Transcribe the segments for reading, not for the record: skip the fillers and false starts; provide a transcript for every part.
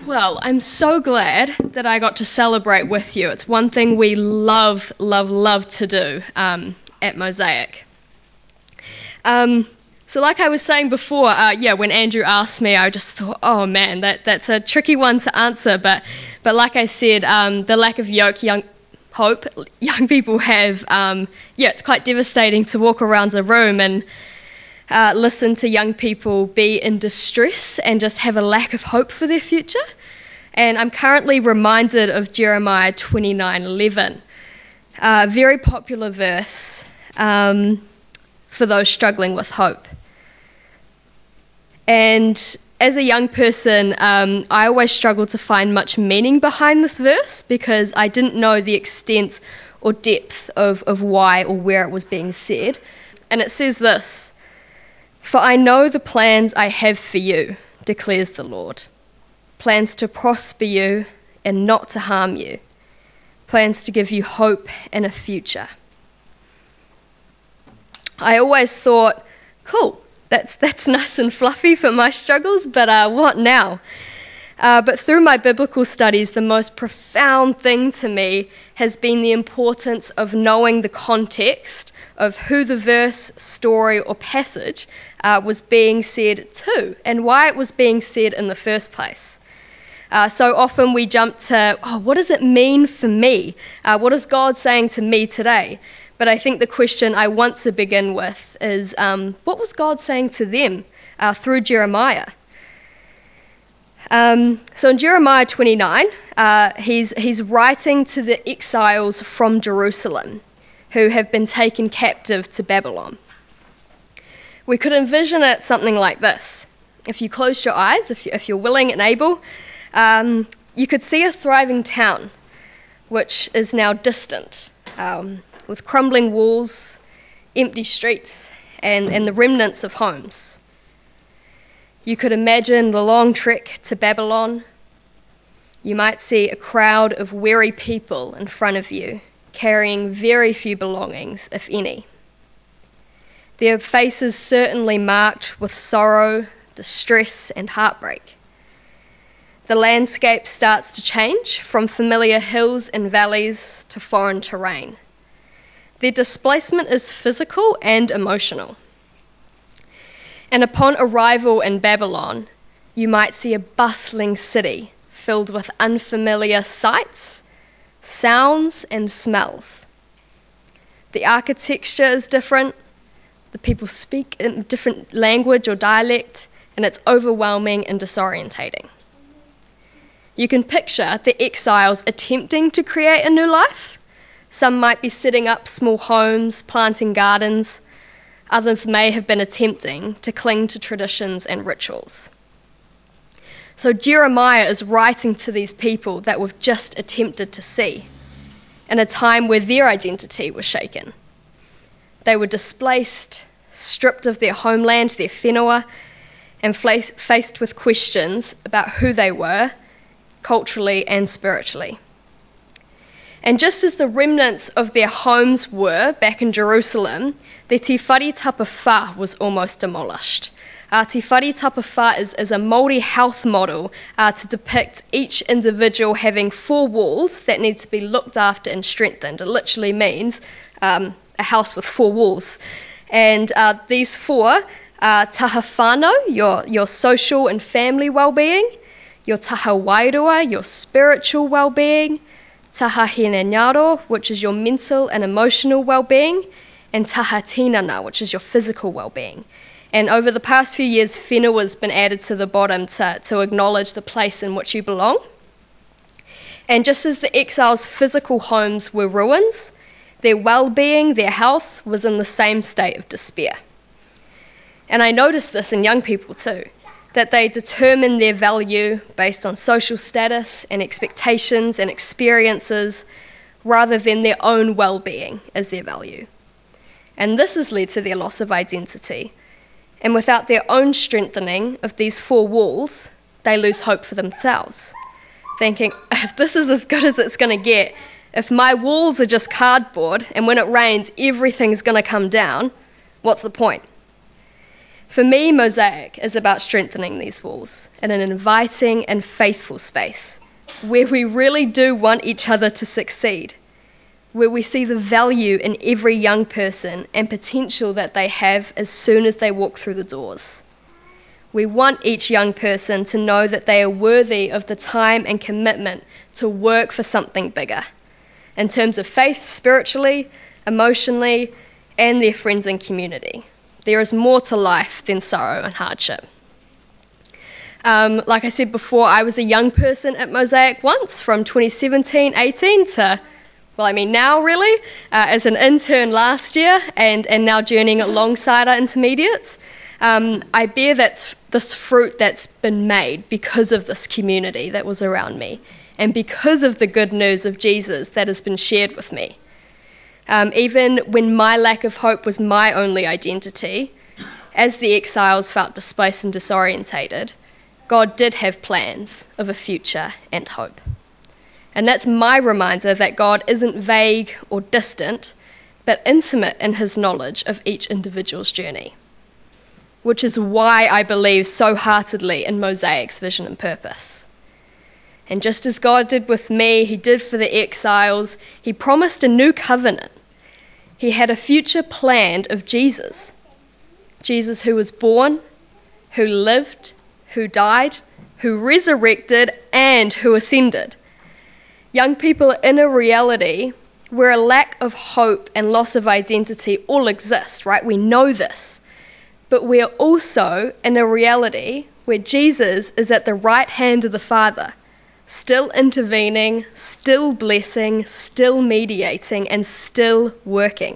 Well, I'm so glad that I got to celebrate with you. It's one thing we love to do at Mosaic. So like I was saying before, when Andrew asked me, I just thought, oh man, that's a tricky one to answer. But like I said, the lack of hope young people have, it's quite devastating to walk around a room and listen to young people be in distress and just have a lack of hope for their future. And I'm currently reminded of Jeremiah 29:11, a very popular verse for those struggling with hope. And as a young person, I always struggled to find much meaning behind this verse because I didn't know the extent or depth of why or where it was being said. And it says this: "For I know the plans I have for you, declares the Lord. Plans to prosper you and not to harm you. Plans to give you hope and a future." I always thought, cool, that's nice and fluffy for my struggles, but what now? But through my biblical studies, the most profound thing to me has been the importance of knowing the context of who the verse, story, or passage was being said to, and why it was being said in the first place. So often we jump to, what does it mean for me? What is God saying to me today? But I think the question I want to begin with is, what was God saying to them through Jeremiah? So in Jeremiah 29, he's writing to the exiles from Jerusalem who have been taken captive to Babylon. We could envision it something like this. If you closed your eyes, if you're willing and able, you could see a thriving town, which is now distant, with crumbling walls, empty streets, and the remnants of homes. You could imagine the long trek to Babylon. You might see a crowd of weary people in front of you, carrying very few belongings, if any. Their faces certainly marked with sorrow, distress, and heartbreak. The landscape starts to change from familiar hills and valleys to foreign terrain. Their displacement is physical and emotional. And upon arrival in Babylon, you might see a bustling city filled with unfamiliar sights, sounds, and smells. The architecture is different, the people speak in different language or dialect, and it's overwhelming and disorientating. You can picture the exiles attempting to create a new life. Some might be setting up small homes, planting gardens. Others may have been attempting to cling to traditions and rituals. So Jeremiah is writing to these people that we've just attempted to see, in a time where their identity was shaken. They were displaced, stripped of their homeland, their whenua, and faced with questions about who they were, culturally and spiritually. And just as the remnants of their homes were back in Jerusalem, their Te Whare Tapa Wha was almost demolished. Te Whare Tapa Wha is a Māori house model to depict each individual having 4 walls that need to be looked after and strengthened. It literally means a house with 4 walls. And these 4 are taha whānau, your social and family well-being, your taha wairua, your spiritual well-being, taha hinengaro, which is your mental and emotional well-being, and taha tinana, which is your physical well-being. And over the past few years, whenua has been added to the bottom to acknowledge the place in which you belong. And just as the exiles' physical homes were ruins, their well-being, their health, was in the same state of despair. And I noticed this in young people too, that they determine their value based on social status and expectations and experiences rather than their own well-being as their value. And this has led to their loss of identity. And without their own strengthening of these 4 walls, they lose hope for themselves, thinking, if this is as good as it's going to get, if my walls are just cardboard and when it rains everything's going to come down, what's the point? For me, Mosaic is about strengthening these walls in an inviting and faithful space where we really do want each other to succeed, where we see the value in every young person and potential that they have as soon as they walk through the doors. We want each young person to know that they are worthy of the time and commitment to work for something bigger, in terms of faith, spiritually, emotionally, and their friends and community. There is more to life than sorrow and hardship. Like I said before, I was a young person at Mosaic once, from 2017-18 to, now really, as an intern last year and now journeying alongside our intermediates. I bear this fruit that's been made because of this community that was around me and because of the good news of Jesus that has been shared with me. Even when my lack of hope was my only identity, as the exiles felt displaced and disorientated, God did have plans of a future and hope. And that's my reminder that God isn't vague or distant, but intimate in his knowledge of each individual's journey, which is why I believe so heartedly in Mosaic's vision and purpose. And just as God did with me, he did for the exiles. He promised a new covenant. He had a future planned of Jesus. Jesus who was born, who lived, who died, who resurrected, and who ascended. Young people are in a reality where a lack of hope and loss of identity all exist, right? We know this. But we are also in a reality where Jesus is at the right hand of the Father, still intervening, still blessing, still mediating, and still working.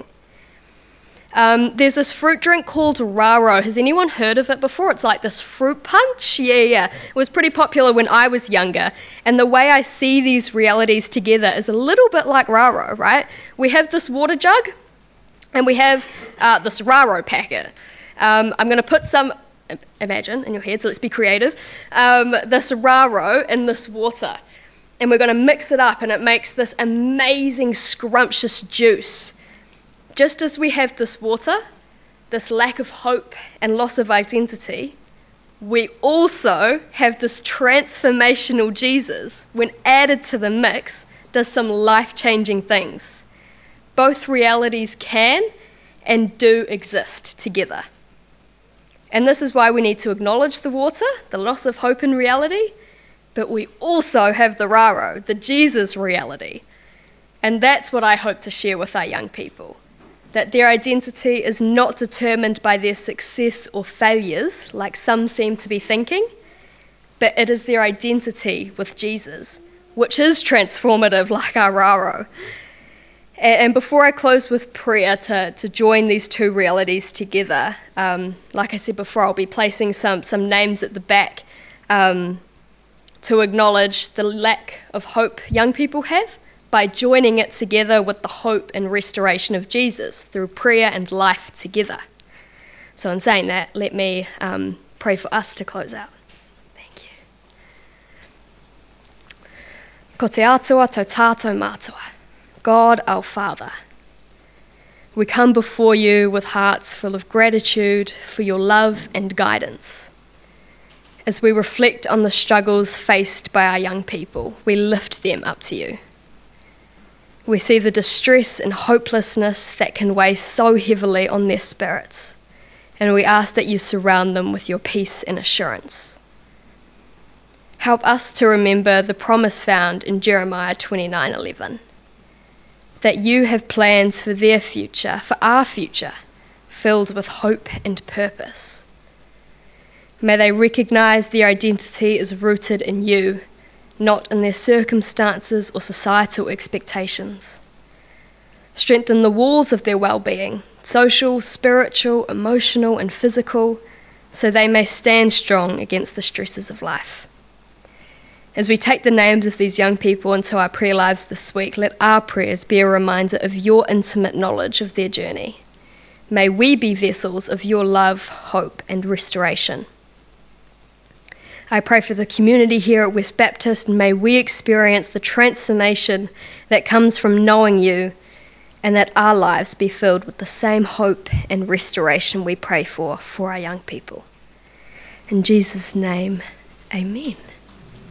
There's this fruit drink called Raro. Has anyone heard of it before? It's like this fruit punch. Yeah. It was pretty popular when I was younger. And the way I see these realities together is a little bit like Raro, right? We have this water jug, and we have this Raro packet. I'm going to put some, imagine in your head, so let's be creative, this Raro in this water. And we're going to mix it up, and it makes this amazing, scrumptious juice. Just as we have this water, this lack of hope and loss of identity, we also have this transformational Jesus, when added to the mix, does some life-changing things. Both realities can and do exist together. And this is why we need to acknowledge the water, the loss of hope in reality, but we also have the Raro, the Jesus reality. And that's what I hope to share with our young people, that their identity is not determined by their success or failures, like some seem to be thinking, but it is their identity with Jesus, which is transformative like our Raro. And before I close with prayer to join these two realities together, like I said before, I'll be placing some names at the back to acknowledge the lack of hope young people have by joining it together with the hope and restoration of Jesus through prayer and life together. So in saying that, let me pray for us to close out. Thank you. Ko te atua tau tātou mātua. God our Father, we come before you with hearts full of gratitude for your love and guidance. As we reflect on the struggles faced by our young people, we lift them up to you. We see the distress and hopelessness that can weigh so heavily on their spirits, and we ask that you surround them with your peace and assurance. Help us to remember the promise found in Jeremiah 29:11. That you have plans for their future, for our future, filled with hope and purpose. May they recognise their identity is rooted in you, not in their circumstances or societal expectations. Strengthen the walls of their well-being, social, spiritual, emotional, and physical, so they may stand strong against the stresses of life. As we take the names of these young people into our prayer lives this week, let our prayers be a reminder of your intimate knowledge of their journey. May we be vessels of your love, hope, and restoration. I pray for the community here at West Baptist, and may we experience the transformation that comes from knowing you and that our lives be filled with the same hope and restoration we pray for our young people. In Jesus' name, amen.